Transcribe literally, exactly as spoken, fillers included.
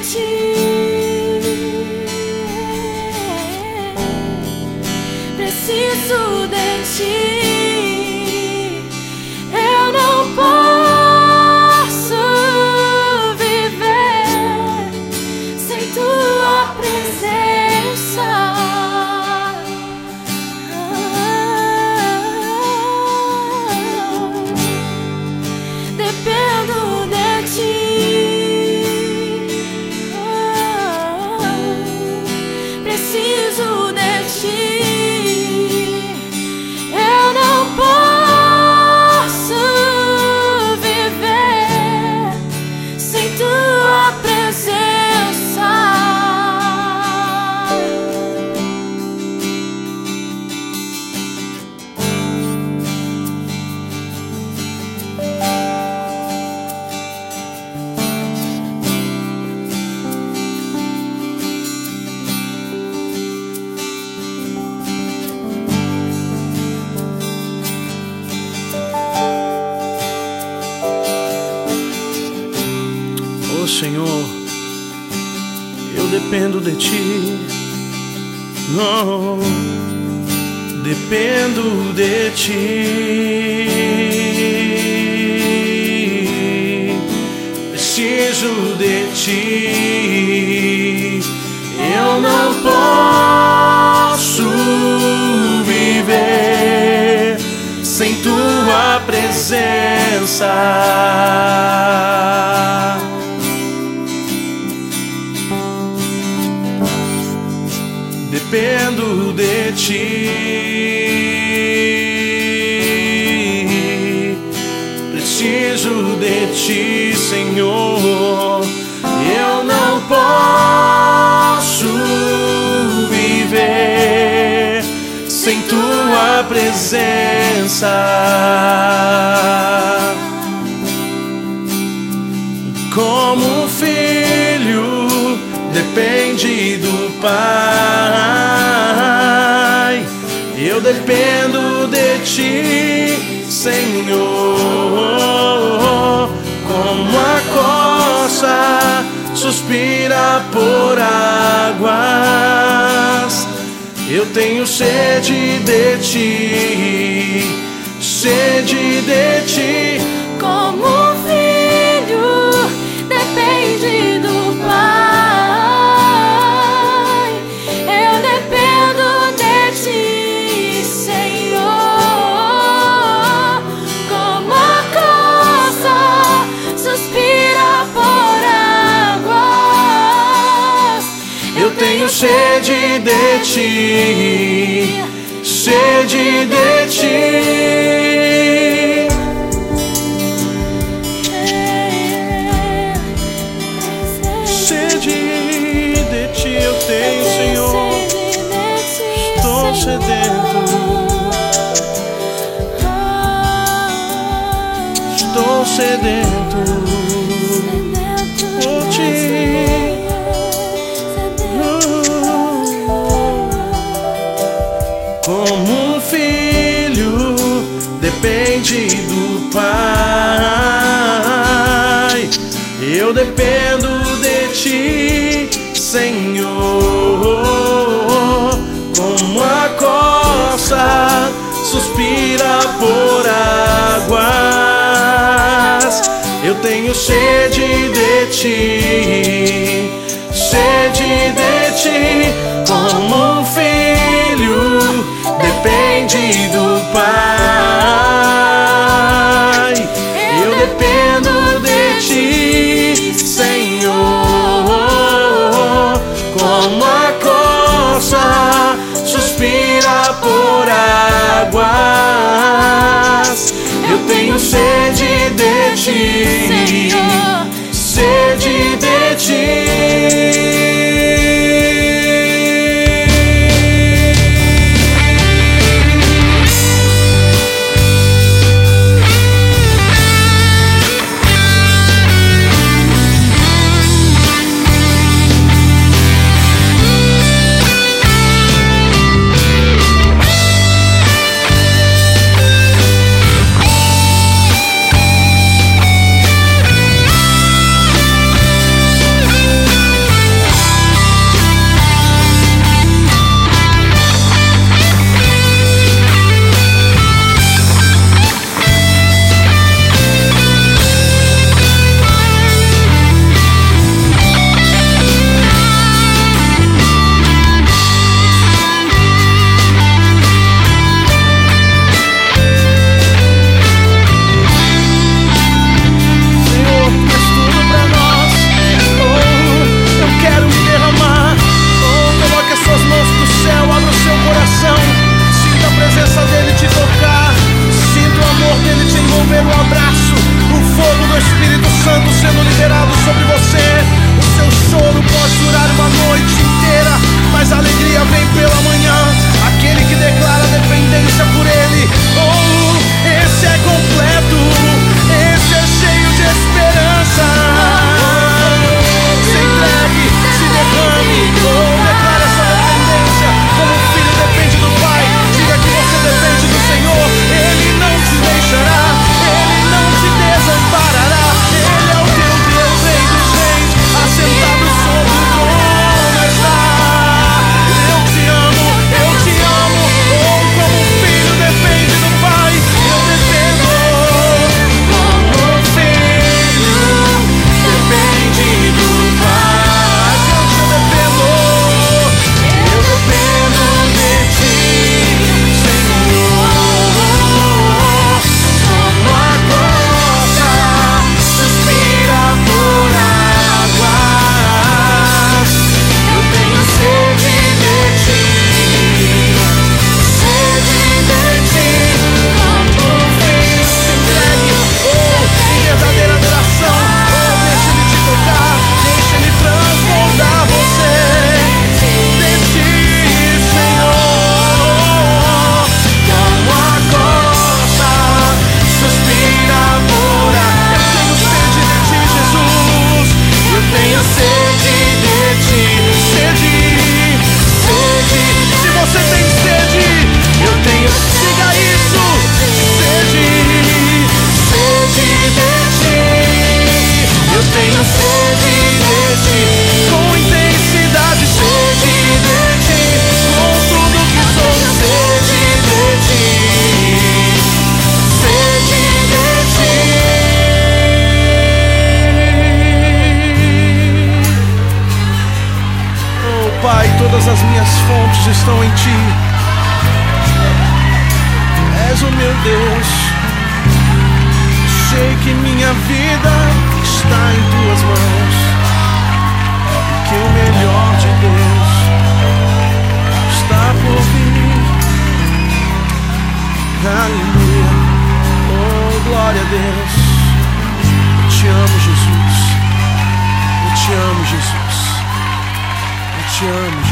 ti. Preciso de ti. Eu não posso viver sem tua presença. Dependo de ti. Preciso de ti. Eu não posso viver sem tua presença. Oh Senhor, eu dependo de ti. Oh, dependo de ti. Preciso de ti. Eu não posso viver sem tua presença. Dependo de ti. Preciso de ti, Senhor. Eu não posso viver sem tua presença. Como um filho depende do Pai, eu dependo de ti, Senhor. Como a costa suspira por águas, eu tenho sede de ti, sede de ti. Como um filho depende do Pai, eu dependo de ti, Senhor. Como a costa suspira por águas, Eu tenho sede de ti, sede de ti. Sede de ti eu tenho, Senhor. Estou sedento, estou sedento por ti. Como um filho depende do Pai, eu dependo de ti, Senhor. Como a costa suspira por águas, eu tenho sede de ti, sede de ti. Como um filho depende do Pai, eu dependo de ti, Senhor. Como a costa suspira por águas, eu tenho sede de ti, Senhor. sede de ti. estão em Ti. És o meu Deus. Sei que minha vida está em Tuas mãos, e que o melhor de Deus está por vir. Aleluia, oh glória a Deus. Eu te amo, Jesus. Eu te amo, Jesus. Eu te amo.